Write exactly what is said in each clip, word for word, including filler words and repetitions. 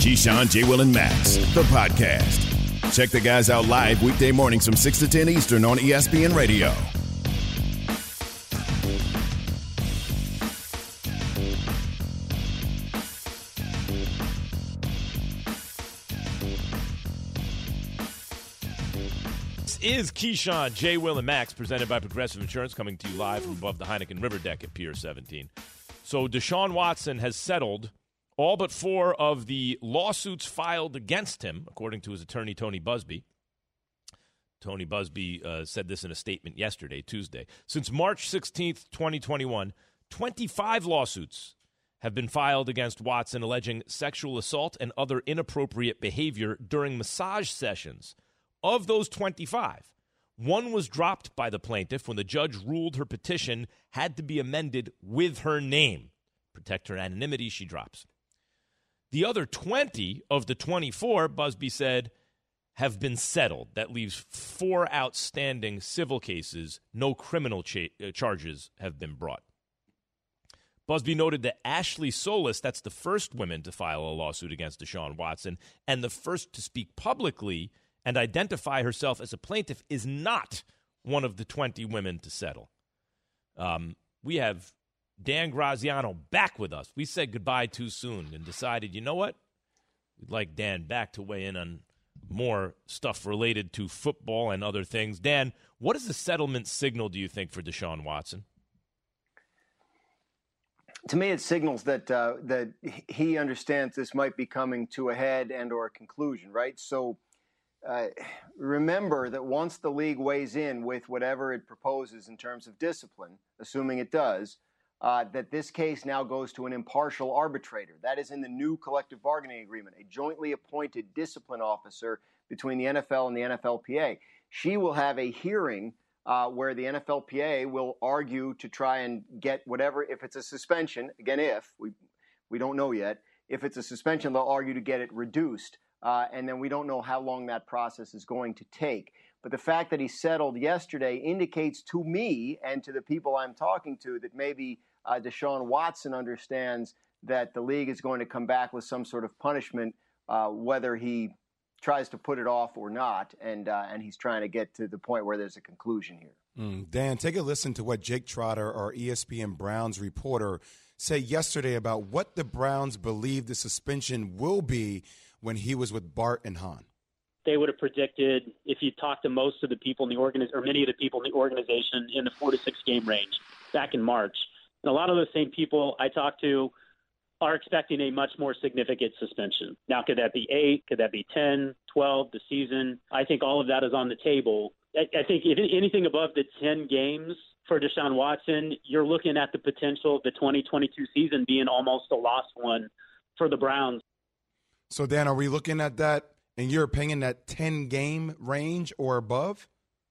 Keyshawn, J. Will, and Max, the podcast. Check the guys out live weekday mornings from six to ten Eastern on E S P N Radio. This is Keyshawn, J. Will, and Max, presented by Progressive Insurance, coming to you live from above the Heineken River deck at Pier seventeen. So Deshaun Watson has settled all but four of the lawsuits filed against him, according to his attorney, Tony Buzbee. Tony Buzbee uh, said this in a statement yesterday, Tuesday. Since March sixteenth, twenty twenty-one, twenty-five lawsuits have been filed against Watson alleging sexual assault and other inappropriate behavior during massage sessions. Of those twenty-five, one was dropped by the plaintiff when the judge ruled her petition had to be amended with her name. Protect her anonymity, she drops. The other twenty of the twenty-four, Buzbee said, have been settled. That leaves four outstanding civil cases. No criminal cha- charges have been brought. Buzbee noted that Ashley Solis, that's the first woman to file a lawsuit against Deshaun Watson, and the first to speak publicly and identify herself as a plaintiff, is not one of the twenty women to settle. Um, we have Dan Graziano back with us. We said goodbye too soon and decided, you know what? We'd like Dan back to weigh in on more stuff related to football and other things. Dan, what is the settlement signal, do you think, for Deshaun Watson? To me, it signals that uh, that he understands this might be coming to a head and or a conclusion, right? So uh, remember that once the league weighs in with whatever it proposes in terms of discipline, assuming it does, Uh, that this case now goes to an impartial arbitrator. That is in the new collective bargaining agreement, a jointly appointed discipline officer between the N F L and the N F L P A. She will have a hearing uh, where the N F L P A will argue to try and get whatever, if it's a suspension, again, if, we we don't know yet, if it's a suspension, they'll argue to get it reduced. Uh, and then we don't know how long that process is going to take. But the fact that he settled yesterday indicates to me and to the people I'm talking to that maybe Uh, Deshaun Watson understands that the league is going to come back with some sort of punishment, uh, whether he tries to put it off or not, and uh, and he's trying to get to the point where there's a conclusion here. Mm, Dan, take a listen to what Jake Trotter, our E S P N Browns reporter, said yesterday about what the Browns believe the suspension will be when he was with Bart and Hahn. They would have predicted, if you talk to most of the people in the organization, or many of the people in the organization, in the four to six game range back in March. And a lot of those same people I talked to are expecting a much more significant suspension. Now, could that be eight? Could that be ten, twelve, the season? I think all of that is on the table. I, I think if anything above the ten games for Deshaun Watson, you're looking at the potential of the twenty twenty-two season being almost a lost one for the Browns. So, Dan, are we looking at that, in your opinion, that ten-game range or above?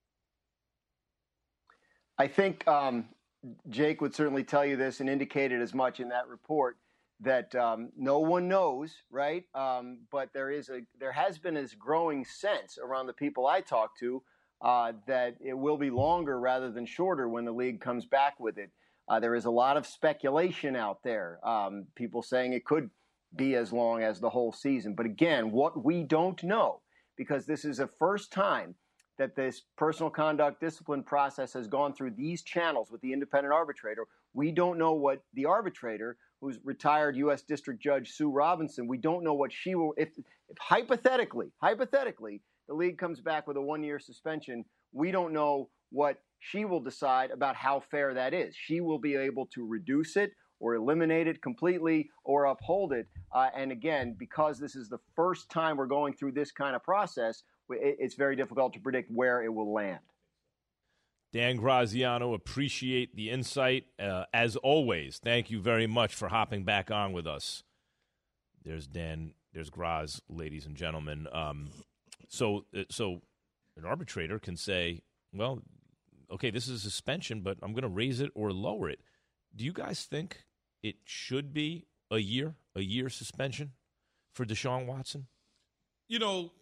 I think um, – Jake would certainly tell you this and indicated as much in that report that um, no one knows, right? Um, but there is a there has been this growing sense around the people I talk to uh, that it will be longer rather than shorter when the league comes back with it. Uh, there is a lot of speculation out there. Um, people saying it could be as long as the whole season. But again, what we don't know, because this is the first time that this personal conduct discipline process has gone through these channels with the independent arbitrator. We don't know what the arbitrator, who's retired U S District Judge Sue Robinson, we don't know what she will, if, if hypothetically, hypothetically, the league comes back with a one-year suspension, we don't know what she will decide about how fair that is. She will be able to reduce it or eliminate it completely or uphold it. Uh, and again, because this is the first time we're going through this kind of process, it's very difficult to predict where it will land. Dan Graziano, appreciate the insight. Uh, as always, thank you very much for hopping back on with us. There's Dan, there's Graz, ladies and gentlemen. Um, so, so an arbitrator can say, well, okay, this is a suspension, but I'm going to raise it or lower it. Do you guys think it should be a year, a year suspension for Deshaun Watson? You know,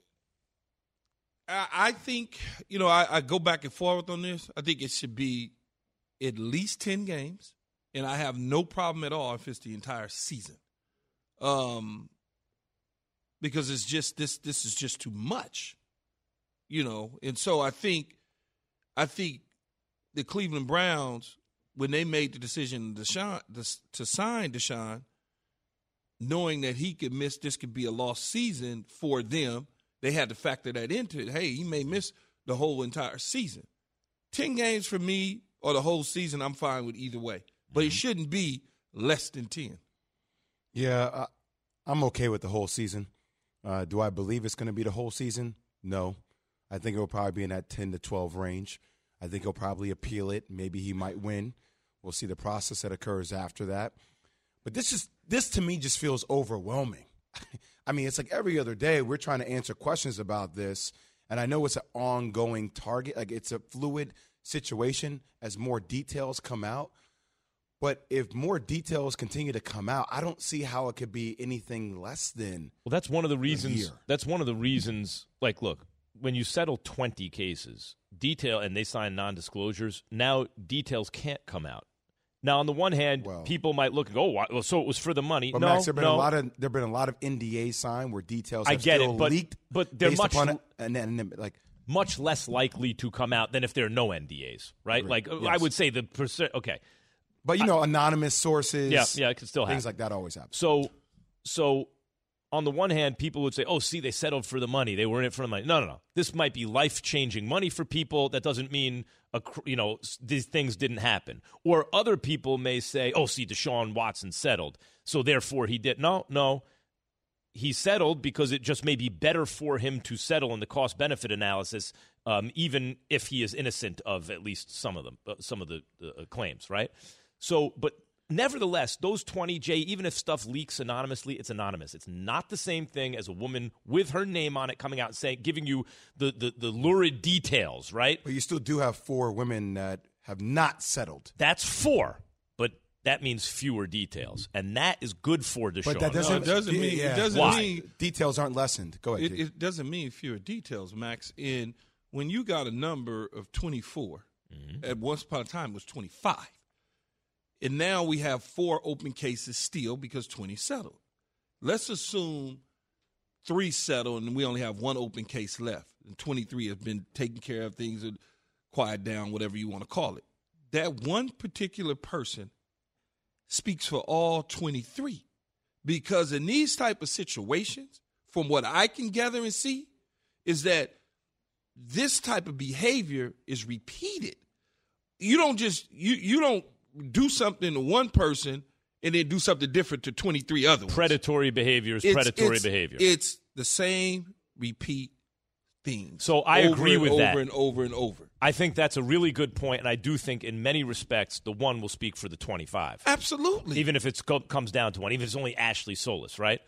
I think, you know, I, I go back and forth on this. I think it should be at least ten games, and I have no problem at all if it's the entire season. Um, because it's just this this is just too much, you know. And so I think I think the Cleveland Browns, when they made the decision to, Deshaun, to sign Deshaun, knowing that he could miss, this could be a lost season for them, they had to factor that into it. Hey, he may miss the whole entire season. Ten games for me or the whole season, I'm fine with either way. But it shouldn't be less than ten. Yeah, I, I'm okay with the whole season. Uh, do I believe it's going to be the whole season? No. I think it will probably be in that ten to twelve range. I think he'll probably appeal it. Maybe he might win. We'll see the process that occurs after that. But this is this to me just feels overwhelming. I mean, it's like every other day we're trying to answer questions about this, and I know it's an ongoing target. Like, it's a fluid situation as more details come out. But if more details continue to come out, I don't see how it could be anything less than. Well, that's one of the reasons. That's one of the reasons. Like, look, when you settle twenty cases, detail and they sign non-disclosures, now details can't come out. Now, on the one hand, well, people might look and go, "Oh, well, so it was for the money." But no, Max, there've been no. a lot of there've been a lot of N D As signed where details have I get still it, but, leaked, but they're based much upon it, and then, and then like much less likely to come out than if there are no N D As, right? Right. Like, Yes. I would say the percent. Okay, but you know, I, anonymous sources. Yeah, yeah, it could still happen. Things like that always happen. So, so on the one hand, people would say, "Oh, see, they settled for the money. They were in it for the money." No, no, no. This might be life-changing money for people. That doesn't mean a, you know these things didn't happen. Or other people may say, "Oh, see, Deshaun Watson settled, so therefore he did." No, no. He settled because it just may be better for him to settle in the cost-benefit analysis, um, even if he is innocent of at least some of them, uh, some of the uh, claims, right? So, but nevertheless, those twenty, Jay, even if stuff leaks anonymously, it's anonymous. It's not the same thing as a woman with her name on it coming out and saying, giving you the, the, the lurid details, right? But you still do have four women that have not settled. That's four, but that means fewer details, and that is good for Deshaun. But that doesn't, no, it doesn't mean yeah. it doesn't Why? mean details aren't lessened. Go ahead. it, it doesn't mean fewer details, Max. In when you got a number of twenty-four, mm-hmm. at once upon a time it was twenty-five. And now we have four open cases still because twenty settled. Let's assume three settled and we only have one open case left. And twenty-three have been taken care of, things are quiet down, whatever you want to call it. That one particular person speaks for all twenty-three. Because in these type of situations, from what I can gather and see, is that this type of behavior is repeated. You don't just, you you don't, do something to one person and then do something different to twenty-three other ones. Predatory behavior is it's, predatory it's, behavior. It's the same repeat things. So I over agree and with over that. Over and over and over. I think that's a really good point, and I do think in many respects the one will speak for the twenty-five. Absolutely. Even if it comes down to one, even if it's only Ashley Solis, right?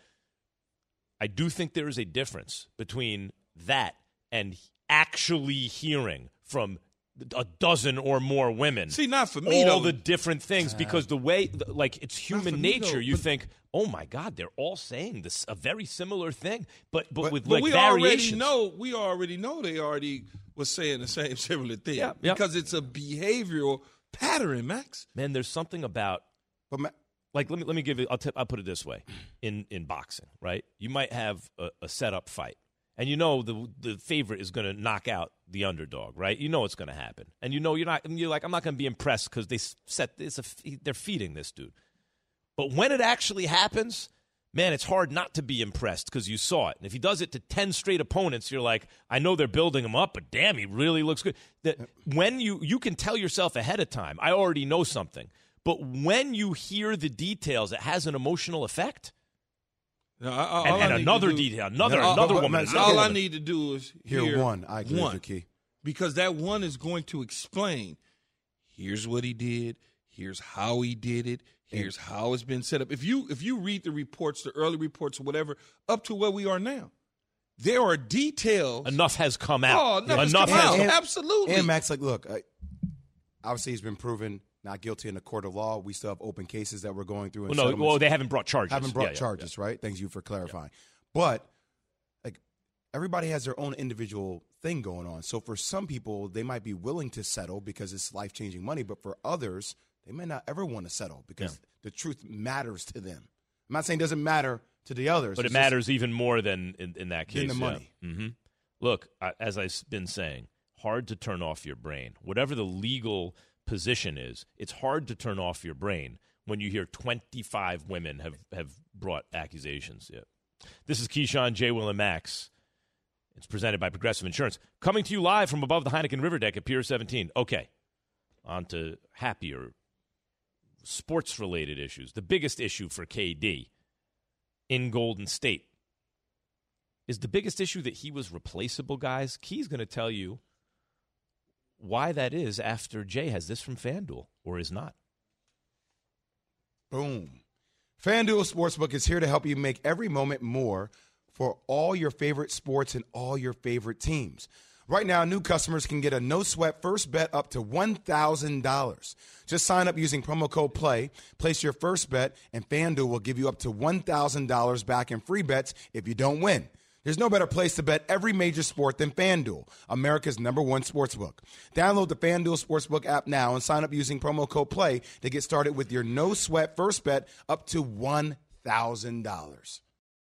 I do think there is a difference between that and actually hearing from a dozen or more women. See, not for me, all though. the different things, because the way, like, it's human me, nature. though, you but- think, oh my God, they're all saying this a very similar thing, but but, But- with But like we variations. already know. We already know they already was saying the same similar thing. Yeah, yeah. Because it's a behavioral pattern, Max. Man, there's something about But Ma- like let me let me give you. I'll t- I'll put it this way: in in boxing, right? You might have a, a setup fight, and you know the the favorite is going to knock out the underdog, right? You know it's going to happen, and you know you're not. You're like, I'm not going to be impressed because they set it's a they're feeding this dude. But when it actually happens, man, it's hard not to be impressed because you saw it. And if he does it to ten straight opponents, you're like, I know they're building him up, but damn, he really looks good. That when you you can tell yourself ahead of time, I already know something. But when you hear the details, it has an emotional effect. No, I, I, And, all I and need another to do, detail, another No, another but- woman. but another all I woman. need to do is Hear hear one. I agree with one. you, Key. Because that one is going to explain, here's what he did, here's how he did it, here's how it's been set up. If you if you read the reports, the early reports or whatever, up to where we are now, there are details. Enough has come out. Oh, enough, has Enough come has out. And- Absolutely. And Max, like, look, I, obviously he's been proven not guilty in the court of law. We still have open cases that we're going through. And Well, no, settlements. well, they haven't brought charges. haven't brought Yeah, yeah, charges, right? Thanks you for clarifying. But like everybody has their own individual thing going on. So for some people, they might be willing to settle because it's life-changing money, but for others, they may not ever want to settle because Yeah. the truth matters to them. I'm not saying it doesn't matter to the others. But it's it matters just, even more than in, in that case. Than the yeah. money. Mm-hmm. Look, I, as I've been saying, hard to turn off your brain. Whatever the legal position is, it's hard to turn off your brain when you hear twenty-five women have, have brought accusations. Yeah. This is Keyshawn, J. Will, and Max. It's presented by Progressive Insurance. Coming to you live from above the Heineken River Deck at Pier seventeen. Okay, on to happier sports-related issues. The biggest issue for K D in Golden State is the biggest issue that he was replaceable, guys. Key's going to tell you why that is after Jay has this from FanDuel, or is not. Boom. FanDuel Sportsbook is here to help you make every moment more for all your favorite sports and all your favorite teams. Right now, new customers can get a no-sweat first bet up to one thousand dollars. Just sign up using promo code PLAY, place your first bet, and FanDuel will give you up to one thousand dollars back in free bets if you don't win. There's no better place to bet every major sport than FanDuel, America's number one sportsbook. Download the FanDuel Sportsbook app now and sign up using promo code PLAY to get started with your no-sweat first bet up to one thousand dollars.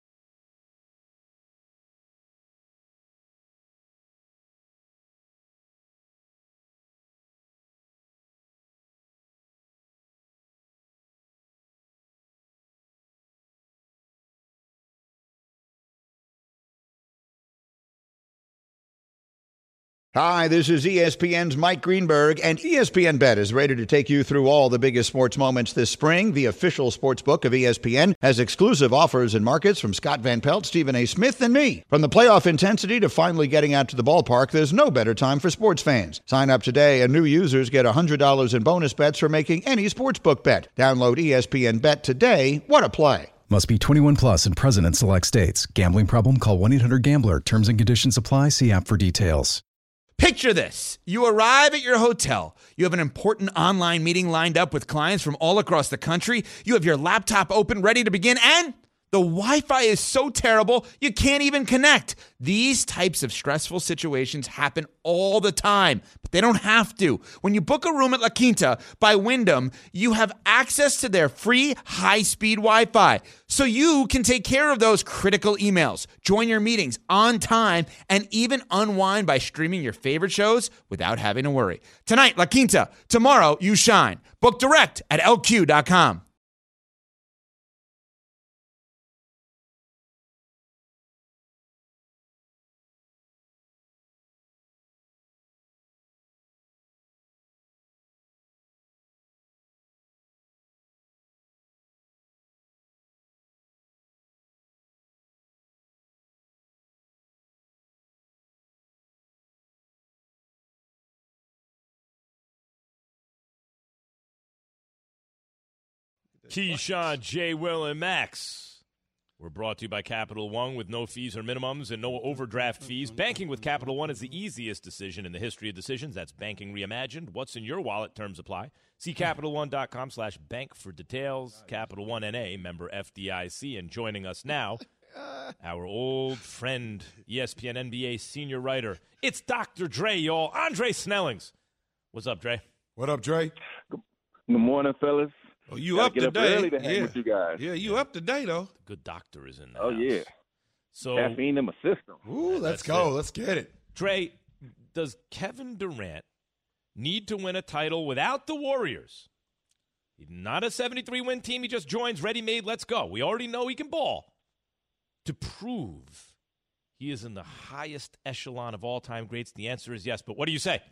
Hi, this is E S P N's Mike Greenberg, and E S P N Bet is ready to take you through all the biggest sports moments this spring. The official sports book of E S P N has exclusive offers and markets from Scott Van Pelt, Stephen A. Smith, and me. From the playoff intensity to finally getting out to the ballpark, there's no better time for sports fans. Sign up today, and new users get one hundred dollars in bonus bets for making any sportsbook bet. Download E S P N Bet today. What a play. Must be twenty-one plus and present in select states. Gambling problem? Call one eight hundred gambler. Terms and conditions apply. See app for details. Picture this. You arrive at your hotel. You have an important online meeting lined up with clients from all across the country. You have your laptop open, ready to begin, and the Wi-Fi is so terrible, you can't even connect. These types of stressful situations happen all the time, but they don't have to. When you book a room at La Quinta by Wyndham, you have access to their free high-speed Wi-Fi, so you can take care of those critical emails, join your meetings on time, and even unwind by streaming your favorite shows without having to worry. Tonight, La Quinta. Tomorrow, you shine. Book direct at L Q dot com. Keyshawn, J. Will, and Max. We're brought to you by Capital One with no fees or minimums and no overdraft fees. Banking with Capital One is the easiest decision in the history of decisions. That's banking reimagined. What's in your wallet? Terms apply. See Capital One dot com slash bank for details. Capital One N A, member F D I C. And joining us now, our old friend, E S P N N B A senior writer. It's Doctor Dre, y'all. Andre Snellings. What's up, Dre? What up, Dre? Good morning, fellas. Oh, you Gotta up get today? Up early to hang yeah. with you guys. Yeah, you up today though. The good doctor is in the Oh house. yeah. So caffeine in my system. Ooh, let's That's go. it. Let's get it. Dre, does Kevin Durant need to win a title without the Warriors? Not a seventy-three win team. He just joins ready-made. Let's go. We already know he can ball. To prove he is in the highest echelon of all-time greats, the answer is yes. But what do you say?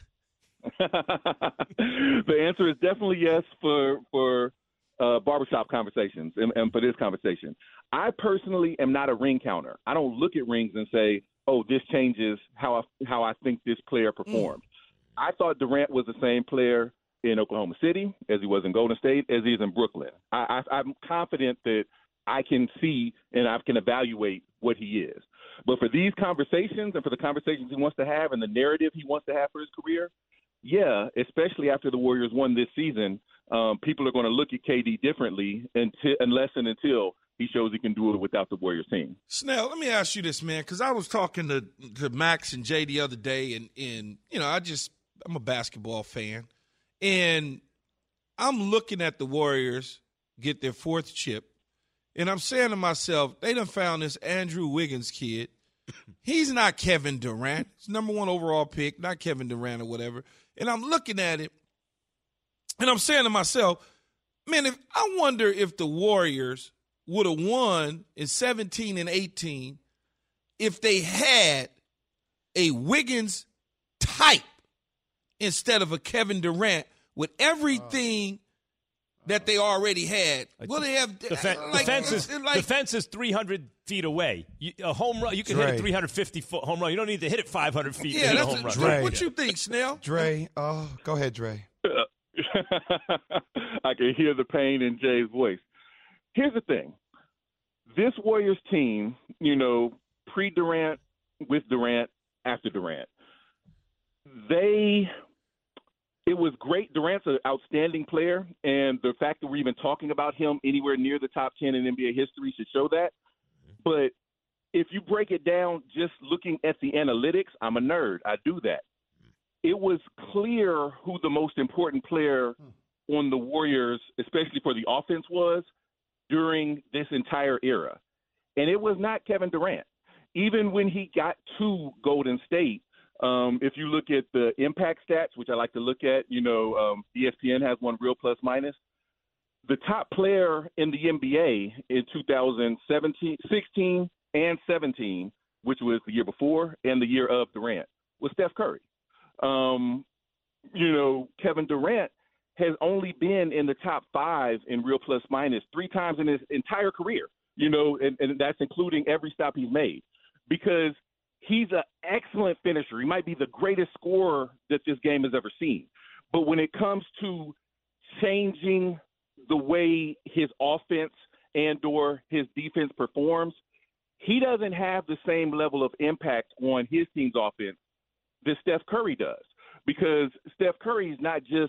The answer is definitely yes for for uh, barbershop conversations and, and for this conversation. I personally am not a ring counter. I don't look at rings and say, "Oh, this changes how I, how I think this player performed." Mm. I thought Durant was the same player in Oklahoma City as he was in Golden State, as he is in Brooklyn. I, I, I'm confident that I can see and I can evaluate what he is. But for these conversations and for the conversations he wants to have and the narrative he wants to have for his career, yeah, especially after the Warriors won this season, um, people are going to look at K D differently until, unless and until he shows he can do it without the Warriors team. Snell, let me ask you this, man, because I was talking to, to Max and Jay the other day, and, and, you know, I just – I'm a basketball fan, and I'm looking at the Warriors get their fourth chip, And I'm saying to myself, they done found this Andrew Wiggins kid. He's not Kevin Durant. He's number one overall pick, not Kevin Durant or whatever. And I'm looking at it, and I'm saying to myself, man, if I wonder if the Warriors would have won in seventeen and eighteen if they had a Wiggins type instead of a Kevin Durant with everything that they already had. Well, they have the, fe- like, the fence is like, the fence is three hundred feet away. You, a home run, you can Dre. hit a three hundred fifty foot home run. You don't need to hit it five hundred feet yeah, to hit a that's home run. Dre. What you think, Snell? Dre, oh, go ahead, Dre. I can hear the pain in Jay's voice. Here's the thing. This Warriors team, you know, pre-Durant, with Durant, after Durant, they – it was great. Durant's an outstanding player, and the fact that we're even talking about him anywhere near the top ten in N B A history should show that. But if you break it down just looking at the analytics, I'm a nerd. I do that. It was clear who the most important player on the Warriors, especially for the offense, was during this entire era. And it was not Kevin Durant. Even when he got to Golden State, um, if you look at the impact stats, which I like to look at, you know, um, E S P N has one real plus minus. The top player in the N B A in two thousand seventeen, sixteen and seventeen, which was the year before and the year of Durant, was Steph Curry. Um, you know, Kevin Durant has only been in the top five in real plus minus three times in his entire career, you know, and, and that's including every stop he's made, because he's an excellent finisher. He might be the greatest scorer that this game has ever seen. But when it comes to changing the way his offense and or his defense performs, he doesn't have the same level of impact on his team's offense that Steph Curry does, because Steph Curry is not just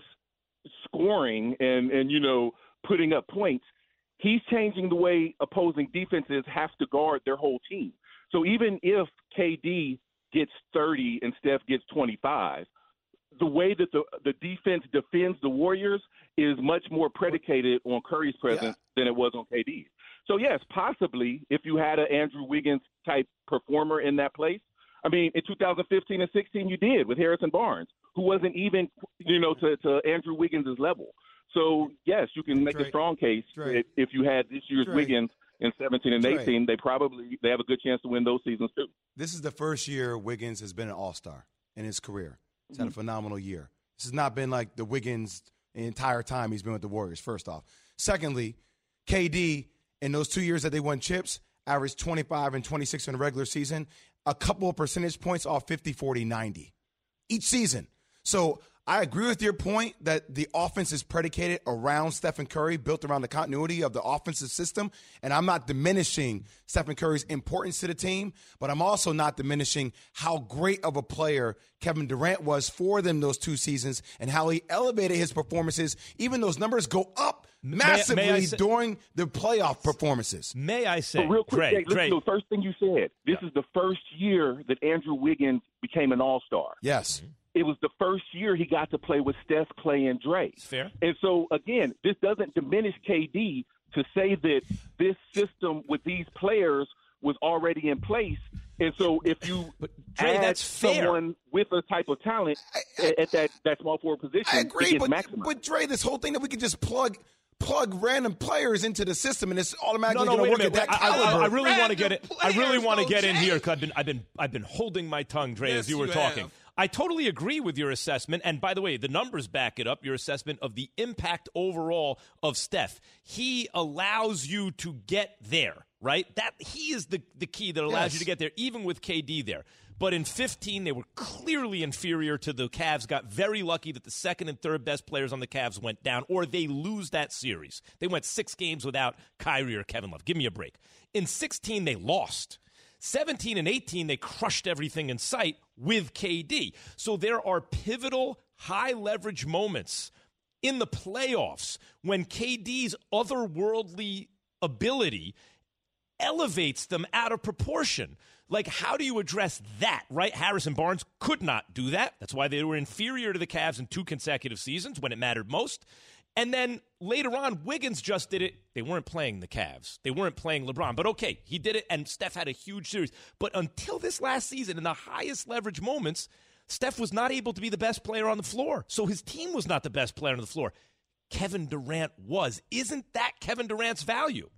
scoring and, and, you know, putting up points. He's changing the way opposing defenses have to guard their whole team. So even if K D gets thirty and Steph gets twenty-five, the way that the the defense defends the Warriors is much more predicated on Curry's presence yeah. than it was on K D. So, yes, possibly if you had an Andrew Wiggins-type performer in that place. I mean, in two thousand fifteen and sixteen, you did with Harrison Barnes, who wasn't even, you know, to, to Andrew Wiggins' level. So, yes, you can make Dre, a strong case Dre, if, if you had this year's Dre, Wiggins in seventeen and Dre. eighteen, they probably they have a good chance to win those seasons too. This is the first year Wiggins has been an all-star in his career. He's Mm-hmm. had a phenomenal year. This has not been like the Wiggins the entire time he's been with the Warriors, first off. Secondly, K D, in those two years that they won chips, averaged twenty-five and twenty-six in the regular season, a couple of percentage points off fifty, forty, ninety each season. So I agree with your point that the offense is predicated around Stephen Curry, built around the continuity of the offensive system. And I'm not diminishing Stephen Curry's importance to the team, but I'm also not diminishing how great of a player Kevin Durant was for them those two seasons and how he elevated his performances. Even those numbers go up massively may I say- during the playoff performances. May I say, But real quick, Dre, Jay, listen Dre, to the first thing you said. This Yeah. is the first year that Andrew Wiggins became an all-star. Yes. It was the first year he got to play with Steph, Clay, and Dre. It's fair. And so, again, this doesn't diminish K D to say that this system with these players was already in place. And so if you But, Dre, add that's fair. someone with a type of talent I- I- at- at that, that small forward position, I it agree, gets but, maximized. but Dre, this whole thing that we could just plug plug random players into the system and it's automatically No, no, going wait to a work minute. at that I, I, caliber. I really want to get it. I really Random want to players, get in though, here Jay. because I've been, I've been, I've been holding my tongue, Dre, Yes, as you were you talking. have. I totally agree with your assessment. And by the way, the numbers back it up, your assessment of the impact overall of Steph. He allows you to get there, right? That he is the, the key that allows Yes. you to get there, even with K D there. But in fifteen, they were clearly inferior to the Cavs, got very lucky that the second and third best players on the Cavs went down, or they lose that series. They went six games without Kyrie or Kevin Love. Give me a break. In sixteen, they lost. seventeen and eighteen, they crushed everything in sight with K D. So there are pivotal, high-leverage moments in the playoffs when K D's otherworldly ability elevates them out of proportion. Like, how do you address that, right? Harrison Barnes could not do that. That's why they were inferior to the Cavs in two consecutive seasons when it mattered most. And then later on, Wiggins just did it. They weren't playing the Cavs. They weren't playing LeBron. But okay, he did it, and Steph had a huge series. But until this last season, in the highest leverage moments, Steph was not able to be the best player on the floor. So his team was not the best player on the floor. Kevin Durant was. Isn't that Kevin Durant's value?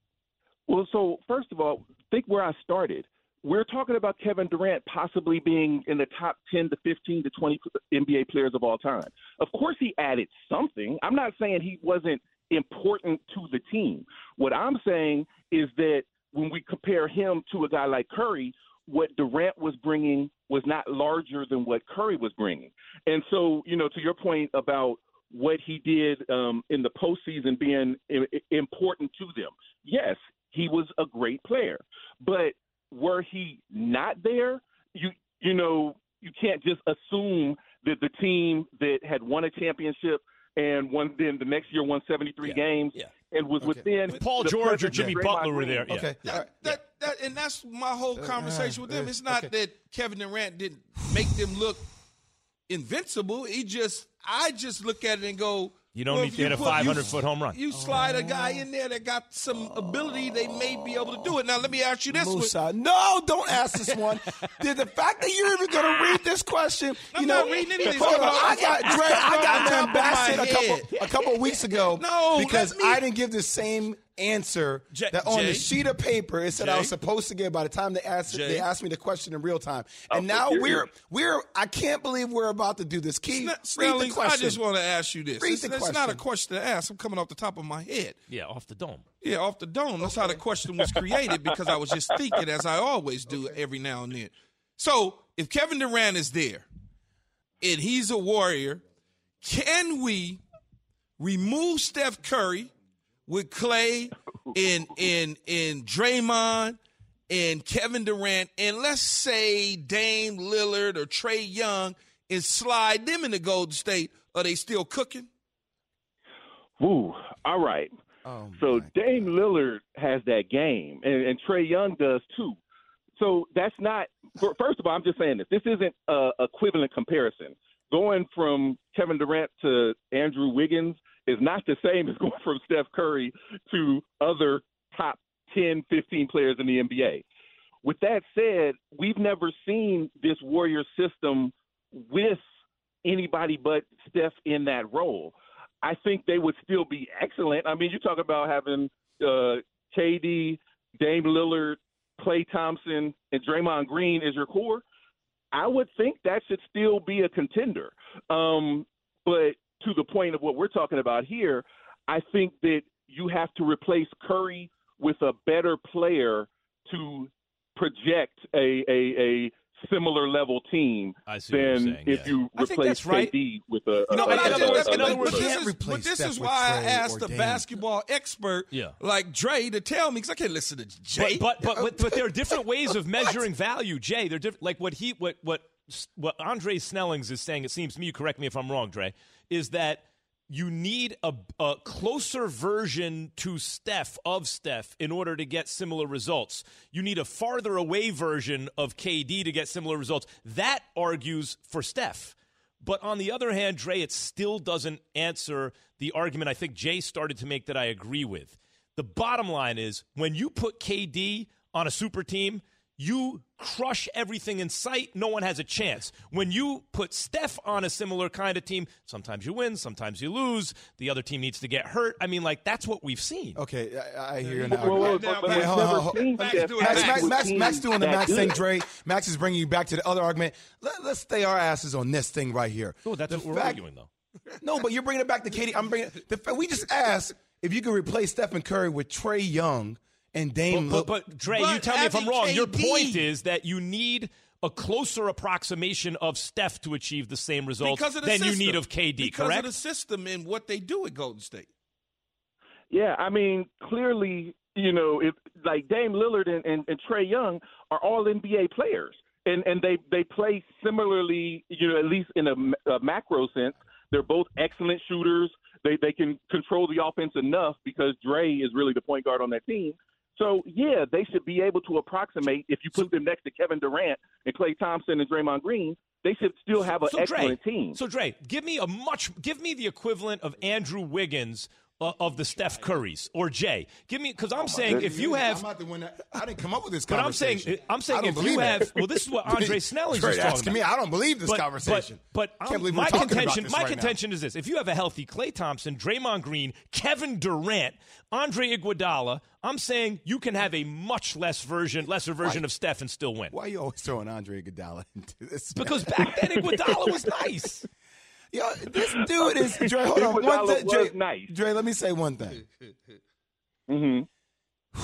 Well, so first of all, think where I started. We're talking about Kevin Durant possibly being in the top ten to fifteen to twenty N B A players of all time. Of course he added something. I'm not saying he wasn't important to the team. What I'm saying is that when we compare him to a guy like Curry, what Durant was bringing was not larger than what Curry was bringing. And so, you know, to your point about what he did um, in the postseason being I- important to them, yes, he was a great player. But were he not there, you you know, you can't just assume that the team that had won a championship and won then the next year won seventy-three yeah. games yeah. and was okay. within If Paul the George or Jimmy Draymond Butler were Green. there. Yeah. Okay. Yeah. All right. That, that, and that's my whole conversation with them. It's not okay. that Kevin Durant didn't make them look invincible. He just, I just look at it and go, You don't well, need if to hit a put- five hundred foot home run. You slide a guy in there that got some ability, they may be able to do it. Now, let me ask you this one. Musa, no, don't ask this one. the, the fact that you're even going to read this question, I'm you know, not reading anything. hold on, I It's got coming Dre, I off got the top man of Bassett my a couple head. a couple of weeks ago No, because let me- I didn't give the same answer J- that on Jay. the sheet of paper it said I Jay. was supposed to get by the time they asked Jay. they asked me the question in real time. And Oh, now serious? we're we're I can't believe we're about to do this. Keith, Sna- read the Snelling, I question. just want to ask you this. Read It's, the it's not question. a question to ask. I'm coming off the top of my head. Yeah, off the dome. Yeah, off the dome. That's how the question was created because I was just thinking, as I always do every now and then. So, if Kevin Durant is there and he's a Warrior, can we remove Steph Curry with Clay and and and Draymond and Kevin Durant, and let's say Dame Lillard or Trae Young, and slide them into Golden State? Are they still cooking? Ooh, all right. Oh, So my Dame Lillard has that game, and, and Trae Young does too. So that's not. for- First of all, I'm just saying this. This isn't a equivalent comparison. Going from Kevin Durant to Andrew Wiggins is not the same as going from Steph Curry to other top ten, fifteen players in the N B A. With that said, we've never seen this Warrior system with anybody but Steph in that role. I think they would still be excellent. I mean, you talk about having uh, K D, Dame Lillard, Klay Thompson, and Draymond Green as your core. I would think that should still be a contender. Um, but to the point of what we're talking about here, I think that you have to replace Curry with a better player to project a a, a similar level team I see what you're than saying, if yeah. you I think replace that's right. K D with a. You know, a, in a- other a- words- a- in other a- words, but you this can't is, replace but this Steph is with why I Trae asked or a Dame. basketball expert Yeah. like Dre to tell me, because I can't listen to Jay. But but but, but, but there are different ways of measuring value, Jay. They're different. Like what he what what what Andre Snellings is saying. It seems to me. You correct me if I'm wrong, Dre. Is that you need a, a closer version to Steph of Steph in order to get similar results. You need a farther away version of K D to get similar results. That argues for Steph. But on the other hand, Dre, it still doesn't answer the argument I think Jay started to make that I agree with. The bottom line is when you put K D on a super team, you crush everything in sight. No one has a chance. When you put Steph on a similar kind of team, sometimes you win, sometimes you lose. The other team needs to get hurt. I mean, like, that's what we've seen. Okay, I, I hear you Well, now. well, Now, but- but Max, we've hold on, never hold on. seen Max, Steph do it. Max, act Max, with Max, teams Max doing the that Max good. thing, Dre. Max is bringing you back to the other argument. Let, let's stay our asses on this thing right here. Oh, that's The what we're fact- arguing, though. No, but you're bringing it back to Katie. I'm bringing the fact we just asked if you could replace Stephen Curry with Trae Young and Dame. But, Lillard. but, but Dre, But you tell me if I'm having wrong. Your K D point is that you need a closer approximation of Steph to achieve the same results because of the than system. you need of K D, because correct? of the system and what they do at Golden State. Yeah, I mean, clearly, you know, if like Dame Lillard and, and, and Trae Young are all N B A players, and and they they play similarly, you know, at least in a, a macro sense. They're both excellent shooters. They they can control the offense enough because Dre is really the point guard on that team. So, yeah, they should be able to approximate, if you put them next to Kevin Durant and Klay Thompson and Draymond Green, they should still have an so excellent Dre, team. So Dre, give me a much, give me the equivalent of Andrew Wiggins uh, of the Steph Currys or Jay. Give me because I'm Oh saying if you have, I'm not the one that, I didn't come up with this but I'm conversation. saying I'm saying I don't if you believe have, it. well, this is what Andre Snelling's Trey was talking asking about. me, I don't believe this but, conversation. But, but Can't believe my we're talking contention, about this my right contention is this: if you have a healthy Klay Thompson, Draymond Green, Kevin Durant, Andre Iguodala, I'm saying you can have a much less version, lesser version Why? of Steph and still win. Why are you always throwing Andre Iguodala into this? Because back then Iguodala was nice. Yo, this dude is Dre. Hold on, one Iguodala thing, Dre, was nice. Dre, let me say one thing. Mm-hmm.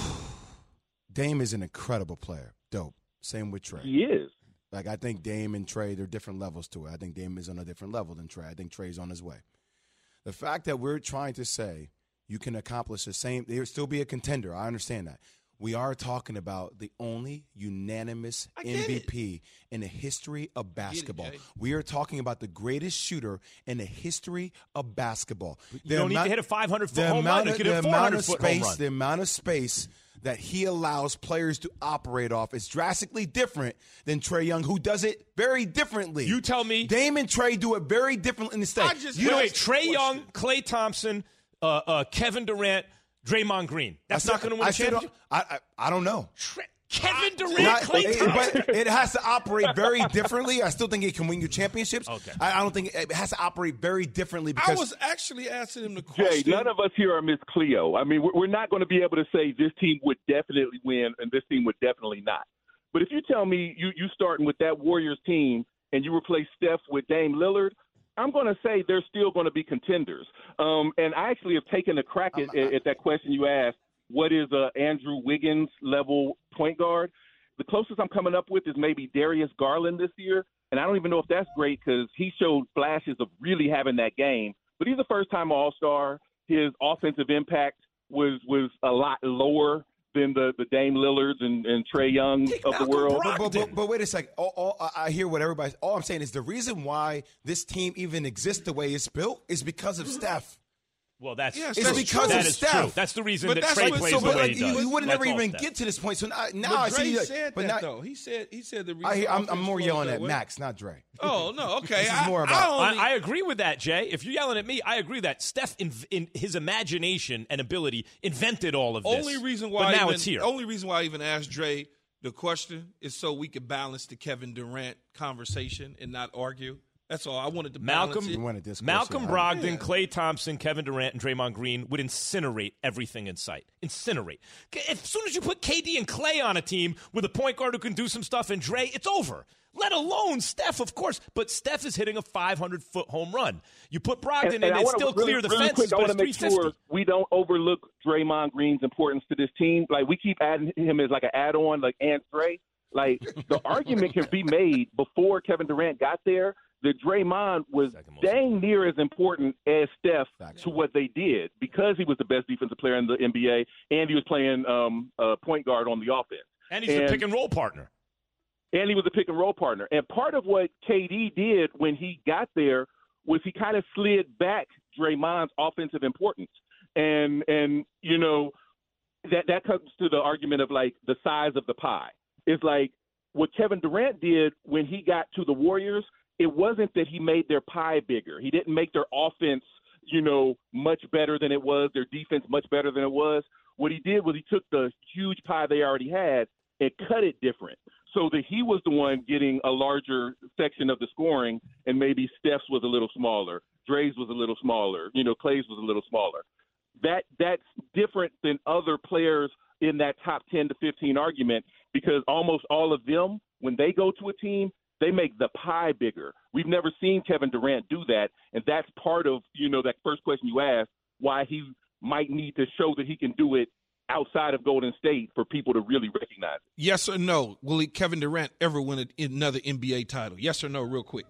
Dame is an incredible player. Dope. Same with Trey. He is. Like, I think Dame and Trey, there are different levels to it. I think Dame is on a different level than Trey. I think Trey's on his way. The fact that we're trying to say you can accomplish the same, there will still be a contender. I understand that. We are talking about the only unanimous M V P in the history of basketball. it, we are talking about the greatest shooter in the history of basketball. You The don't need amount- to hit a five hundred foot the home amount run. You of- can the hit a four amount hundred of foot home space, run. the amount of space that he allows players to operate off is drastically different than Trae Young, who does it very differently. You tell me. Dame and Trae do it very differently in the state. I just You know, asked wait, the Trae Young, question. Klay Thompson, uh, uh, Kevin Durant, Draymond Green. That's I not said- going to win a I said- championship. I, I, I don't know. Tra- Kevin Durant, Not- Klay it- Thompson. but it has to operate very differently. I still think it can win you championships. Okay. I, I don't think it has to operate very differently I because was actually asking him the Jay, question. none of us here are Miss Cleo. I mean, we're we're not going to be able to say this team would definitely win and this team would definitely not. But if you tell me you you starting with that Warriors team and you replace Steph with Dame Lillard, I'm going to say they're still going to be contenders. Um, and I actually have taken a crack at, at that question you asked. What is a Andrew Wiggins level point guard? The closest I'm coming up with is maybe Darius Garland this year, and I don't even know if that's great because he showed flashes of really having that game. But he's a first-time All-Star. His offensive impact was was a lot lower than the, the Dame Lillards and, and Trae Young Take of the Malcolm world. Brogdon. But, but, but wait a second. All, all, I I hear what everybody. All I'm saying is the reason why this team even exists the way it's built is because of Steph. Well, that's Yes, It's true. that's because true. That of is Steph. true. That's the reason But that that's Trey what- plays So, the but way like he you, does. you would That's never all even Steph. get to this point. So now, now But I Dre see. You, said but that now, though. He said he said the reason I hear, I'm, offense I'm more flows yelling that at way- Max, not Dre. Oh no, okay. This is I, more I about- only, I, I agree with that, Jay. If you're yelling at me, I agree that Steph, in, in his imagination and ability, invented all of this. only reason why but now even, it's here. Only reason why I even asked Dre the question is so we could balance the Kevin Durant conversation and not argue. That's all. I wanted to balance Malcolm, it. You wanted discourse Malcolm here. Brogdon, Yeah. Klay Thompson, Kevin Durant, and Draymond Green would incinerate everything in sight. Incinerate. As soon as you put K D and Klay on a team with a point guard who can do some stuff and Dre, it's over. Let alone Steph, of course. But Steph is hitting a five hundred foot home run. You put Brogdon And, in, and I it's wanna still really, clear the really fences, quick, I but want it's to three make fifty. sure we don't overlook Draymond Green's importance to this team. Like, we keep adding him as like an add-on, like and Dre. Like, the argument can be made before Kevin Durant got there that Draymond was Second most dang near as important as Steph Facts. to what they did because he was the best defensive player in the N B A and he was playing um, uh, point guard on the offense. And he's a and- pick and roll partner. And he was a pick and roll partner. And part of what K D did when he got there was he kind of slid back Draymond's offensive importance. And and you know that that comes to the argument of like the size of the pie. It's like what Kevin Durant did when he got to the Warriors. It wasn't that he made their pie bigger. He didn't make their offense, you know, much better than it was, their defense much better than it was. What he did was he took the huge pie they already had and cut it different so that he was the one getting a larger section of the scoring and maybe Steph's was a little smaller, Dre's was a little smaller, you know, Klay's was a little smaller. That that's different than other players in that top ten to fifteen argument because almost all of them, when they go to a team, they make the pie bigger. We've never seen Kevin Durant do that, and that's part of, you know, that first question you asked, why he might need to show that he can do it outside of Golden State for people to really recognize it. Yes or no? Will he, Kevin Durant ever win a, another N B A title? Yes or no, real quick.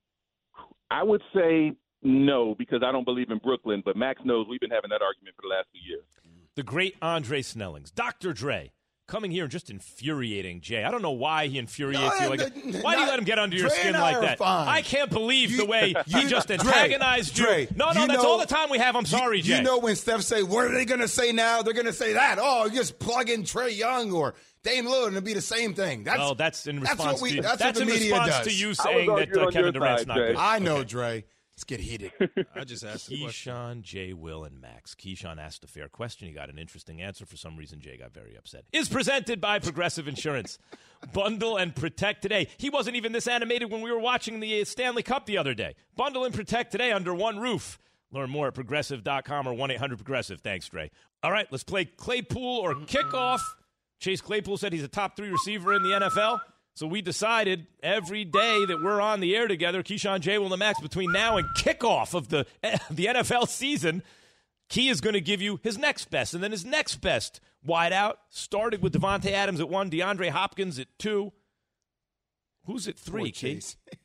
I would say no because I don't believe in Brooklyn, but Max knows we've been having that argument for the last few years. The great Andre Snellings. Doctor Dre. coming here and just infuriating Jay. I don't know why he infuriates No, you like no, that. no, Why do you not- let him get under your Dre skin and I like are that? fine. I can't believe You- the way he you- just Dre, antagonized you. Dre, no, no, you that's know- all the time we have. I'm sorry, you, Jay. You know when Steph say, what are they going to say now? They're going to say that. Oh, just plug in Trey Young or Dame Lillard and it'll be the same thing. That's, well, that's in response that's what we, to that's that's what the in media response does. to you I was saying that arguing uh, on Kevin your Durant's side, not Jay. good. I know, Okay. Dre. Let's get heated. I just asked the question. Keyshawn, Jay, Will, and Max. Keyshawn asked a fair question. He got an interesting answer. For some reason, Jay got very upset. Is presented by Progressive Insurance. Bundle and protect today. He wasn't even this animated when we were watching the Stanley Cup the other day. Bundle and protect today under one roof. Learn more at progressive dot com or one eight hundred progressive. Thanks, Dre. All right, let's play Claypool or kickoff. Chase Claypool said he's a top three receiver in the N F L. So we decided every day that we're on the air together, Keyshawn, Jay, Will, and Max, between now and kickoff of the, the N F L season, Key is going to give you his next best. And then his next best wideout started with Devontae Adams at one, DeAndre Hopkins at two. Who's at three, Key?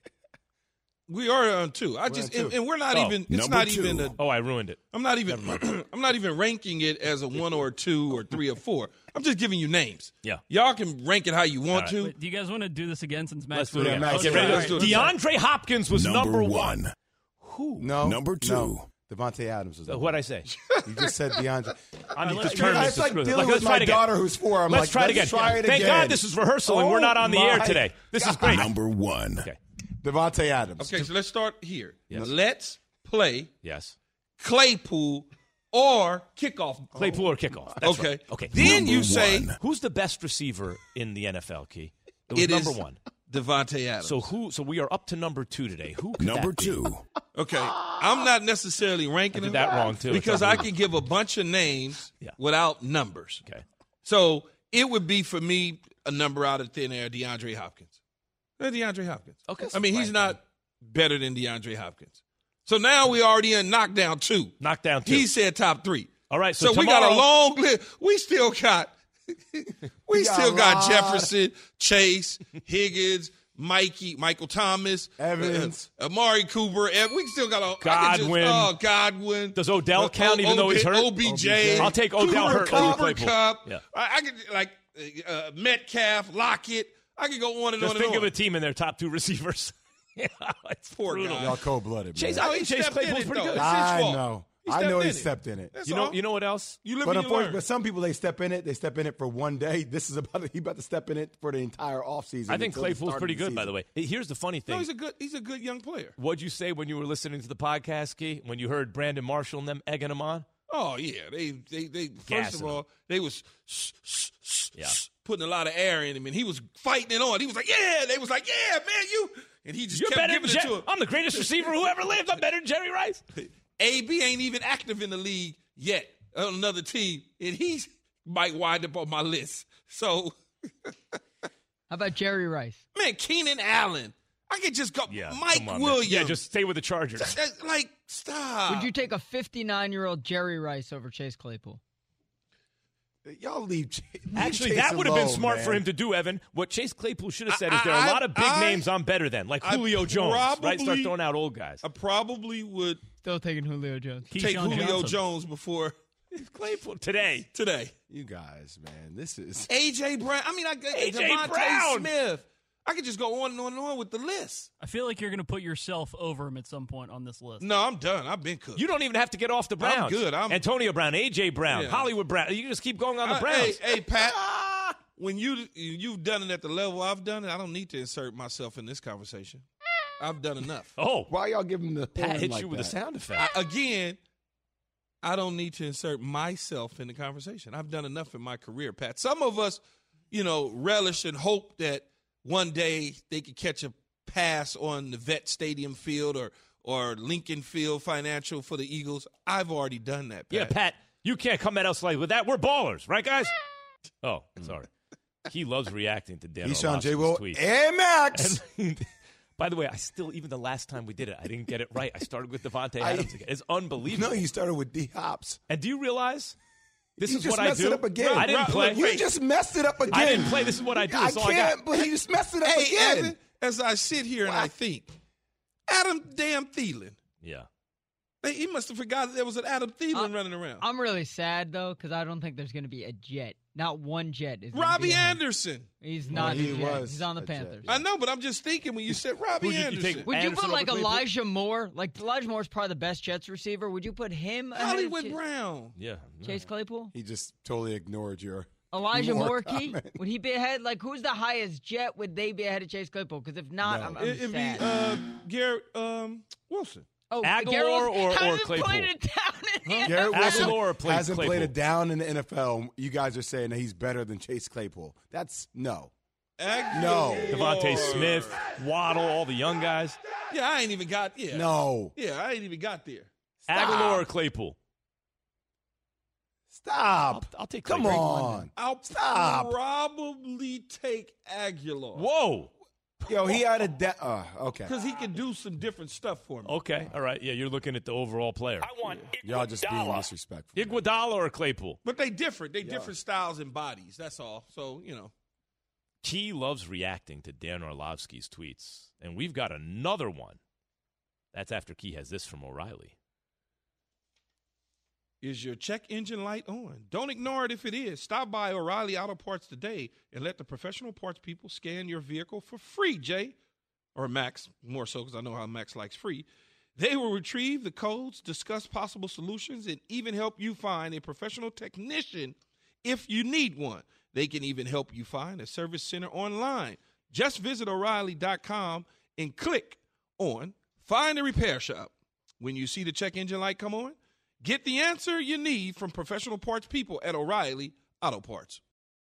We are on two. I We're just on and, two. and we're not Oh, even. It's number not two. even a. Oh, I ruined it. I'm not even. I'm not even ranking it as a one or a two or three or four. I'm just giving you names. Yeah. Y'all can rank it how you want All right. to. Wait, do you guys want to do this again since Max? Let's do it again. Max, Okay, yeah, ready? let's do it. DeAndre Hopkins was number, Number one. one. Who? No. Number two. No. Devontae Adams was So number what'd I say? You just said DeAndre. I'm let's determined try- to It's like screw this. dealing Like, with let's try my it again. daughter who's four. I'm Let's like, try it let's again. try it Thank again. God this is rehearsal and we're Oh not on the air my today. This is great. Number one. Okay. Devontae Adams. Okay, so let's start here. Yes. Let's play Yes. Claypool or kickoff. Claypool or kickoff. That's Okay. right. Okay. Then Number you say one. Who's the best receiver in the N F L, Key? It was it number is one. Devontae Adams. So who? So we are up to number two today. Who? Could Number that be? two. okay, I'm not necessarily ranking I did them that wrong too. because It's I unbelievable. can give a bunch of names Yeah. without numbers. Okay. So it would be for me a number out of thin air, DeAndre Hopkins. Uh, DeAndre Hopkins. Okay. I mean, he's Right. not better than DeAndre Hopkins. So now we already in knockdown two. Knockdown two. He said top three. All right. So, So, we got a tomorrow- long list. We still got, we got still got Rod. Jefferson, Chase, Higgins, Mikey, Michael Thomas, Evans. uh, Amari Cooper. Ev- We still got a I can just- Godwin. Oh, Godwin. Does Odell Uh, count O- even though he's hurt? O B J. I'll take Odell Cooper, hurt over Cooper Claypool. Cup. Yeah. I, I could like uh, Metcalf, Lockett. I could go on and Just on and think on. of a team in their top two receivers. yeah, it's Poor brutal. guy. Y'all cold-blooded, Chase, man. I Oh, think he Chase stepped in Claypool's it, pretty though. good. It's his I fault. know. He I stepped know he in it. stepped in it. That's You know, all. you know what else? You live But and you unfortunately, learn. but some people they step in it. They step in it for one day. This is about he about to step in it for the entire offseason. I think until the Claypool's start of pretty the good, by season. the way. Here's the funny thing. No, he's a good. He's a good young player. What'd you say when you were listening to the podcast, Key? When you heard Brandon Marshall and them egging him on? Oh yeah, they they they. First Gassing of all, they was s- s- s- Yeah. s- putting a lot of air in him, and he was fighting it on. He was like, "Yeah," they was like, "Yeah, man, you." And he just You're kept better than giving it Jer- to him. I'm the greatest receiver who ever lived. I'm better than Jerry Rice. A B ain't even active in the league yet on another team, and he might wind up on my list. So, How about Jerry Rice? man, Keenan Allen, I could just go. Yeah, Mike come on, man. Williams, Yeah, just stay with the Chargers. That- like stop. Would you take a fifty-nine-year-old Jerry Rice over Chase Claypool? Y'all leave. Ch- leave Actually, Chase that would have been alone, smart man. for him to do, Evan. What Chase Claypool should have said is I- there are a I- lot of big I- names I'm better than, like I Julio Jones, right? Start probably- throwing out old guys. I probably would Still taking Julio Jones. take Keyshawn Julio Johnson. Jones before Claypool today. today. You guys, man, this is. A J Brown. I mean, I got A J Devontae Brown. Smith. I could just go on and on and on with the list. I feel like you're going to put yourself over him at some point on this list. No, I'm done. I've been cooked. You don't even have to get off the Browns. I'm good. I'm- Antonio Brown, A J Brown, Yeah. Hollywood Brown. You can just keep going on the Uh, Browns. hey, hey, Pat. When you you've done it at the level I've done it, I don't need to insert myself in this conversation. I've done enough. Oh, Why y'all give him the Pat horn hit like you with a that? sound effect. I, again, I don't need to insert myself in the conversation. I've done enough in my career, Pat. Some of us, you know, relish and hope that one day they could catch a pass on the Vet Stadium field or or Lincoln Field Financial for the Eagles. I've already done that, Pat. Yeah, Pat, you can't come at us like with that. We're ballers, right, guys? Oh, sorry. He loves reacting to Dan Keyshawn J. Orlovsky's Will tweets. and Max. And, by the way, I still, even the last time we did it, I didn't get it right. I started with Devontae I- Adams again. It's unbelievable. No, you started with D Hops. And do you realize this You is just what I messed do? it up again. I didn't Right, play. look, You Wait. just messed it up again. I didn't play. This is what I do. I That's all I can't got. believe you just messed it up Hey, again. Evan, as I sit here and I think, Adam damn Thielen, Yeah. They, he must have forgot there was an Adam Thielen I'm, running around. I'm really sad, though, because I don't think there's going to be a Jet. Not one Jet. Is gonna Robbie be Anderson. He's not he a Jet. was He's on the a Panthers. Jet. I know, but I'm just thinking when you said Robbie Who'd you- you Anderson. take- Would you Anderson put like over Claypool? Elijah Moore? Like Elijah Moore's probably the best Jets receiver. Would you put him ahead of Hollywood Ch- Brown. Yeah. Chase Claypool? He just totally ignored your Elijah Moore Moore, Key? comment. Would he be ahead? Like, who's the highest Jet? Would they be ahead of Chase Claypool? Because if not, No. I'm, I'm It, it'd be sad. uh, Garrett um, Wilson. oh, Aguilar Garrett or- Wilson or hasn't Claypool? played it down in the Garrett N F L. Wilson Aguilar played hasn't Claypool. played it down in the N F L. You guys are saying that he's better than Chase Claypool. That's no. Aguilar. No. Devontae Smith, Waddle, all the young guys. Yeah, I ain't even got. Yeah. No. Yeah, I ain't even got there. Aguilar or Claypool? Stop. I'll, I'll take Come Claypool. on. I'll Stop. probably take Aguilar. Whoa. Yo, he had a de- uh, okay. Because he can do some different stuff for me. Okay. All right. Yeah, you're looking at the overall player. I want Y'all just being Iguodala. disrespectful. Iguodala or Claypool? But they different. They different styles and bodies. That's all. So, you know. Key loves reacting to Dan Orlovsky's tweets, and we've got another one. That's after Key has this from O'Reilly. Is your check engine light on? Don't ignore it if it is. Stop by O'Reilly Auto Parts today and let the professional parts people scan your vehicle for free, Jay. Or Max, more so because I know how Max likes free. They will retrieve the codes, discuss possible solutions, and even help you find a professional technician if you need one. They can even help you find a service center online. Just visit O'Reilly dot com and click on Find a Repair Shop. When you see the check engine light come on, get the answer you need from professional parts people at O'Reilly Auto Parts.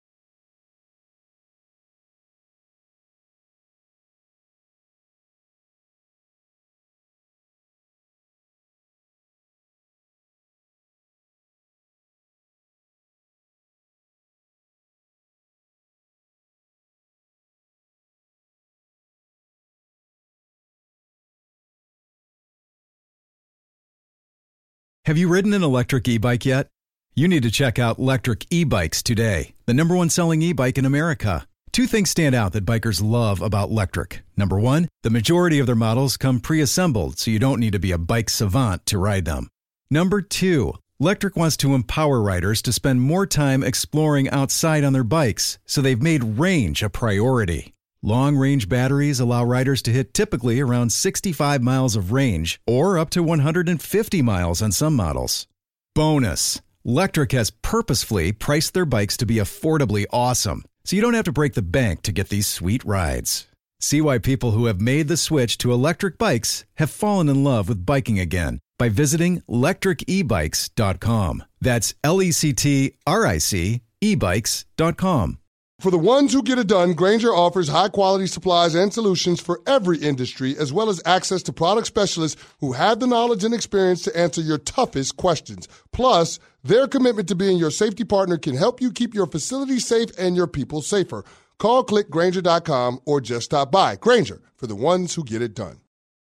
Have you ridden an electric e-bike yet? You need to check out Lectric E-Bikes today, the number one selling e-bike in America. Two things stand out that bikers love about Lectric. Number one, the majority of their models come pre-assembled, so you don't need to be a bike savant to ride them. Number two, Lectric wants to empower riders to spend more time exploring outside on their bikes, so they've made range a priority. Long-range batteries allow riders to hit typically around sixty-five miles of range or up to one hundred fifty miles on some models. Bonus, Lectric has purposefully priced their bikes to be affordably awesome, so you don't have to break the bank to get these sweet rides. See why people who have made the switch to electric bikes have fallen in love with biking again by visiting lectric e bikes dot com. That's L E C T R I C e bikes dot com. For the ones who get it done, Grainger offers high-quality supplies and solutions for every industry, as well as access to product specialists who have the knowledge and experience to answer your toughest questions. Plus, their commitment to being your safety partner can help you keep your facility safe and your people safer. Call, click Grainger dot com, or just stop by. Grainger, for the ones who get it done.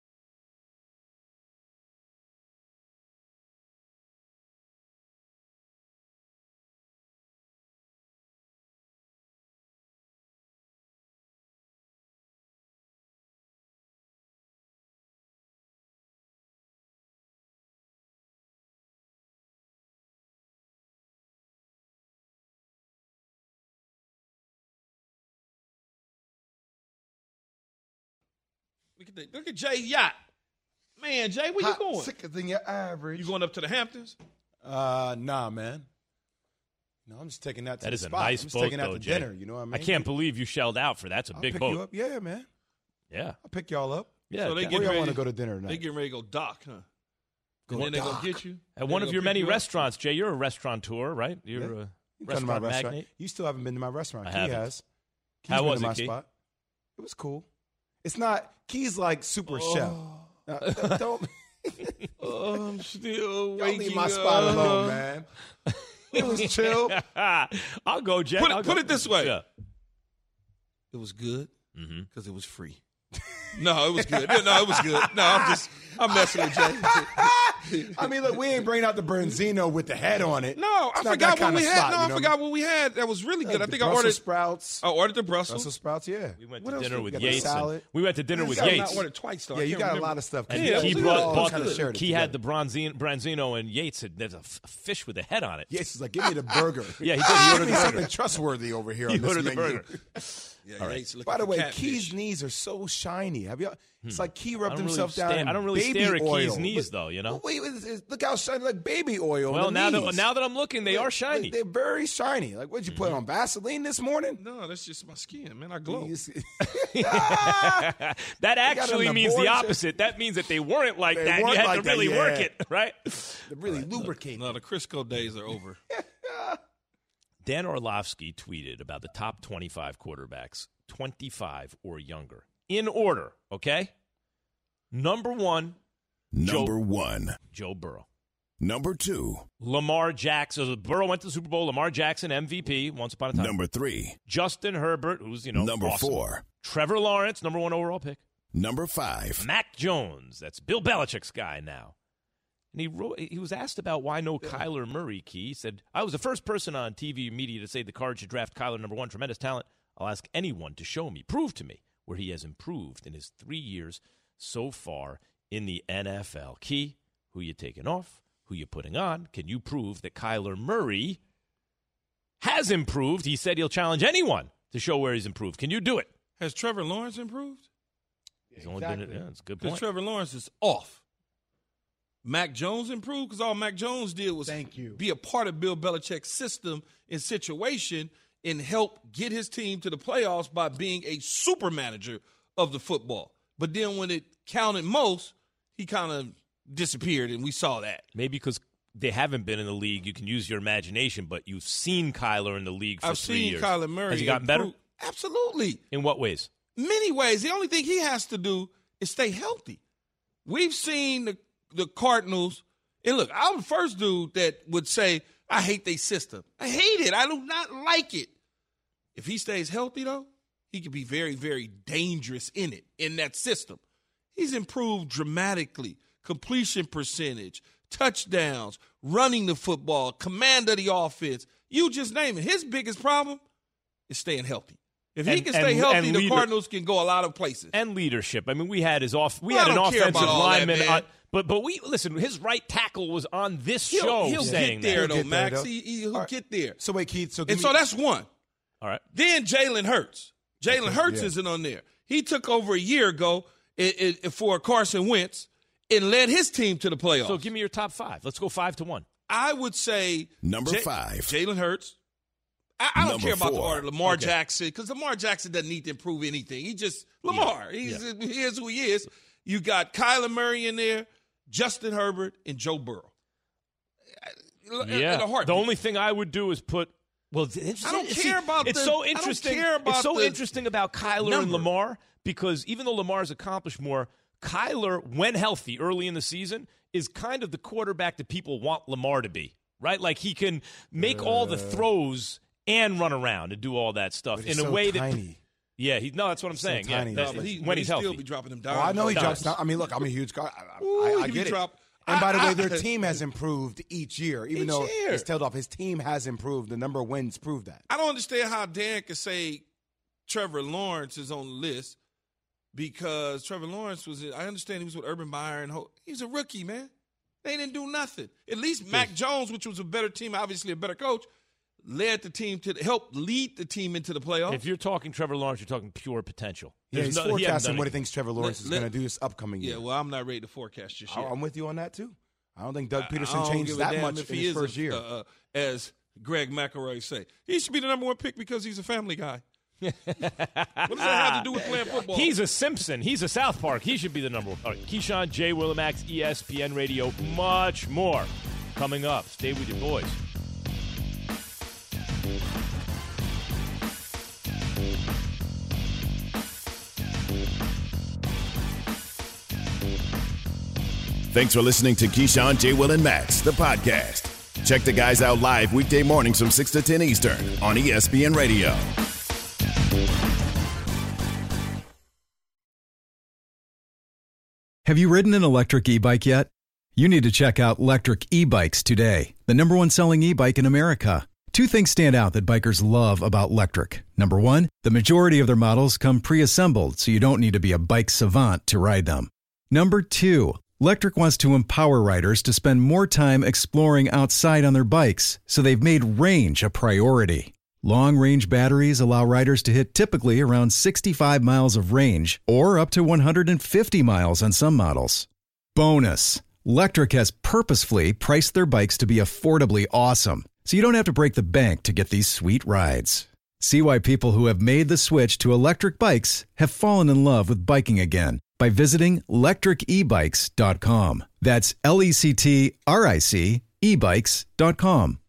Look at, the, look at Jay Yacht. Man, Jay, where Hot, you going? Sicker than your average. You going up to the Hamptons? Uh, nah, man. No, I'm just taking that to That the is a spot. nice I'm just boat, taking that though, to Jay. dinner. You know what I mean? I can't believe you shelled out for that. That's a I'll big pick boat. you up. Yeah, man. Yeah. I'll pick y'all up. Yeah. So they that- get Where y'all ready want to go to dinner tonight? They getting ready to go dock, huh? Go and then they're dock. going to get you? At They one of gonna your pick many you up? restaurants, Jay, you're a restaurateur, right? You're Yeah. a You come to my restaurant restaurant. magnate. You still haven't been to my restaurant. I Key haven't. has. Key's How been was to it, my Key? spot. It was cool. It's not Key's like super Oh. chef. Uh, don't Oh, I'm still y'all waking leave my spot up. alone, man. It was chill. I'll go, Jay. Put it, I'll put go. it this way. Yeah. It was good Mm-hmm. because it was free. No, it was good. No, it was good. No, I'm just, I'm messing with Jay. I mean, look, we ain't bringing out the Bernzino with the head on it. No, It's I not forgot that what kind we of had. spot, no, you I know? forgot what we had. That was really good. I think I Brussels ordered sprouts. I ordered the Brussels. Brussels sprouts, yeah. We went What to else dinner we with got? Yates. and- Salad. We went to dinner I with got Yates. not ordered twice, though. I Yeah, you can't got remember. a lot of stuff. And Yeah, he we brought, all bought kinda the, shared it he had the together. Bronzino, Branzino, and Yates said, "There's a, f- a fish with a head on it." Yes, he's like, give me the burger. Yeah, he did. He ordered Give the me something burger. trustworthy over here He on this ordered the menu. burger. Yeah, All right. Yates looking By the for way, catfish. Key's knees are so shiny. Have you? It's like Key I rubbed don't really himself down stare- in I don't really baby stare at oil. Key's knees, Look- though, you know? Wait, wait, wait, look how shiny, like baby oil. Well, on the now that knees. now that I'm looking, they Look, are shiny. They're very shiny. Like, what'd you put on Vaseline this morning? No, that's just my skin, man. I glow. that actually an means the abortion. opposite. That means that they weren't like They that. You weren't had like to that, really yeah. work it, right? They're really lubricated. No, the Crisco days are over. Dan Orlovsky tweeted about the top twenty-five quarterbacks, twenty-five or younger, in order, okay? Number one, Number Joe, one. Joe Burrow. Number two. Lamar Jackson. So Burrow went to the Super Bowl. Lamar Jackson, M V P, once upon a time. Number three. Justin Herbert, who's, you know, Number awesome. four. Trevor Lawrence, number one overall pick. Number five. Mac Jones, that's Bill Belichick's guy now. And he wrote, he was asked about why no Kyler Murray, Key. He said, I was the first person on T V media to say the Cards should draft Kyler number one. Tremendous talent. I'll ask anyone to show me, prove to me, where he has improved in his three years so far in the N F L. Key, who you taking off? Who you putting on? Can you prove that Kyler Murray has improved? He said he'll challenge anyone to show where he's improved. Can you do it? Has Trevor Lawrence improved? He's only been, yeah, that's a good Because point. Trevor Lawrence is off. Mac Jones improved because all Mac Jones did was Thank you. be a part of Bill Belichick's system and situation and help get his team to the playoffs by being a super manager of the football. But then when it counted most, he kind of disappeared, and we saw that. Maybe because they haven't been in the league, you can use your imagination, but you've seen Kyler in the league for I've three seen years. Kyler Murray. Has he gotten better? improve. Absolutely. In what ways? Many ways. The only thing he has to do is stay healthy. We've seen the, the Cardinals, and look, I'm the first dude that would say, I hate their system. I hate it. I do not like it. If he stays healthy, though, he could be very, very dangerous in it, in that system. He's improved dramatically. Completion percentage, touchdowns, running the football, command of the offense. You just name it. His biggest problem is staying healthy. If he And- can stay and- healthy, and the leader- Cardinals can go a lot of places. And leadership. I mean, we had his off. We Well, had I an don't care offensive about all that, lineman, man. on, but but we listen. His right tackle was on this he'll show he'll saying get there, that. though, He'll get there, Max. though. He, he, he'll All right. get there. So wait, Keith. So give And me, so that's one. All right. Then Jalen Hurts. Jalen Okay, Hurts yeah. isn't on there. He took over a year ago i- i- for Carson Wentz and led his team to the playoffs. So give me your top five. Let's go five to one. I would say Number Ja- five. Jalen Hurts. I, I don't Number care about the four. order. Lamar Okay. Jackson, because Lamar Jackson doesn't need to improve anything. He just Lamar. He's he is who he is. You got Kyler Murray in there, Justin Herbert, and Joe Burrow. In a Yeah. heartbeat. The only thing I would do is put. Well, it's, I don't see, care about It's the- so I don't interesting. care about it's so the interesting about Kyler and number. Lamar because even though Lamar's accomplished more, Kyler, when healthy early in the season, is kind of the quarterback that people want Lamar to be. Right? Like he can make all the throws and run around and do all that stuff But in he's a so way tiny. that. Yeah, he, no, that's what I'm He's so saying. tiny. yeah, No, that- but he, when but he's he healthy. still be dropping them Oh, down. I know he Does. drops down. I mean, look, I'm a huge guy. I, Ooh, I, I he get be it. drop- And by the I- way, their I- team has improved each year, even Each though year. it's tailed off. His team has improved. The number of wins prove that. I don't understand how Dan could say Trevor Lawrence is on the list because Trevor Lawrence was. I understand he was with Urban Meyer and Ho- he was a rookie, man. They didn't do nothing. At least Mac Jones, which was a better team, obviously a better coach, led the team to help lead the team into the playoffs. If you're talking Trevor Lawrence, you're talking pure potential. Yeah, There's he's no- he hasn't forecasting done what he anything. thinks Trevor Lawrence Let- is let- going to do this upcoming year. yeah, well, I'm not ready to forecast just I- yet. I'm with you on that too. I don't think Doug I Peterson don't changed give a that damn much if in he his is first a- year. Uh, uh, as Greg McElroy say, he should be the number one pick because he's a family guy. What does that have to do with playing football? He's a Simpson. He's a South Park. He should be the number one. All right, Keyshawn, J. Willimax, E S P N Radio, much more coming up. Stay with your boys. Thanks for listening to Keyshawn, J. Will, and Max, the podcast. Check the guys out live weekday mornings from six to ten Eastern on E S P N Radio. Have you ridden an electric e-bike yet? You need to check out Lectric E-Bikes today, the number one selling e-bike in America. Two things stand out that bikers love about Lectric. Number one, the majority of their models come pre-assembled, so you don't need to be a bike savant to ride them. Number two, Lectric wants to empower riders to spend more time exploring outside on their bikes, so they've made range a priority. Long-range batteries allow riders to hit typically around sixty-five miles of range, or up to one hundred fifty miles on some models. Bonus, Lectric has purposefully priced their bikes to be affordably awesome, so you don't have to break the bank to get these sweet rides. See why people who have made the switch to electric bikes have fallen in love with biking again by visiting lectric e bikes dot com. That's L E C T R I C e bikes dot com.